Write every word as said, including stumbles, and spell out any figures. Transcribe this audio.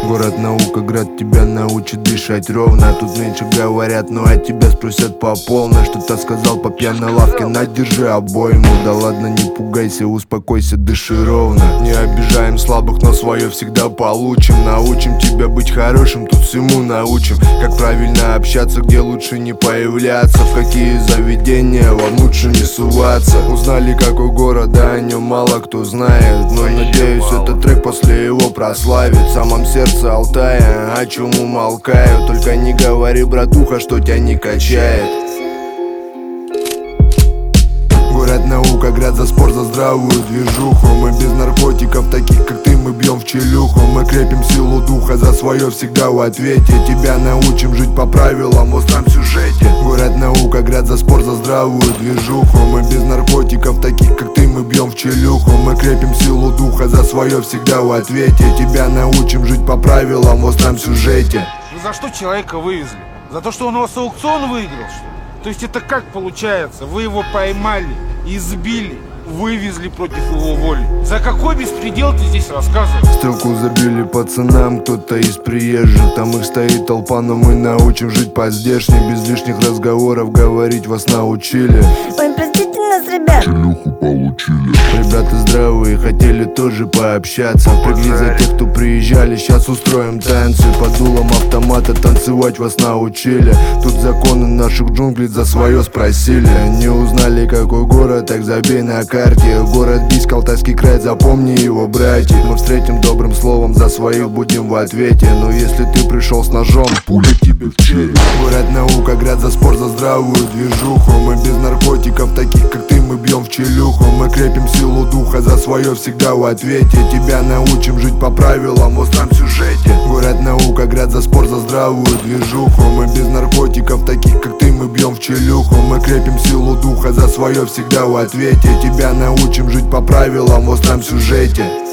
Город наука, град тебя научит дышать ровно. Тут меньше говорят, но от тебя спросят по полной. Что-то сказал по пьяной лавке, на, держи обойму. Да ладно, не пугайся, успокойся, дыши ровно. Не обижаем слабых, но свое всегда получим. Научим тебя быть хорошим, тут всему научим. Как правильно общаться, где лучше не появляться, в какие заведения вам лучше не суваться. Узнали, какой город, да о нем мало кто знает. Но надеюсь, этот трек после его прославит. В самом сердце Алтая, о чем умолкаю. Только не говори, братуха, что тебя не качает. Город наука, град за спор, за здравую движуху. Мы без наркотиков, таких как ты, мы бьем в челюху. Мы крепим силу духа, за свое всегда в ответе. Тебя научим жить по правилам в остром сюжете. Город наука, град за спор, за здравую движуху. Мы без наркотиков, таких как ты, мы бьем в челюху. Мы крепим силу духа, за свое всегда в ответе. Тебя научим жить по правилам в остром сюжете. Вы за что человека вывезли? За то, что он у вас аукцион выиграл, что ли? То есть это как получается? Вы его поймали, избили, вывезли против его воли. За какой беспредел ты здесь рассказываешь? Стрелку забили пацанам, кто-то из приезжих. Там их стоит толпа, но мы научим жить по-здешним. Без лишних разговоров говорить вас научили. Ой, простите нас, ребят. Челюху получили. Ребята здравые, хотели тоже пообщаться. Прыгли за тех, кто приезжали, сейчас устроим танцы. Под дулом автомата танцевать вас научили. Тут законы наших джунглей за свое спросили. Не узнали, какой город, так забей на карте. Город Бийск, Алтайский край, запомни его, братья. Мы встретим добрым словом, за своих будем в ответе. Но если ты пришел с ножом, пуля тебе в череп. Город наука, град за спор, за здравую движуху. Мы без наркотиков, таких как ты, мы бьем в челюху. Мы крепим силу духа, за свое всегда в ответе. Тебя научим жить по правилам в остром сюжете. Город наука, град за спор, за здравую движуху. Мы без наркотиков, таких как ты, мы бьем в челюху. Мы крепим силу духа, за свое всегда в ответе. Тебя научим жить по правилам в остром сюжете.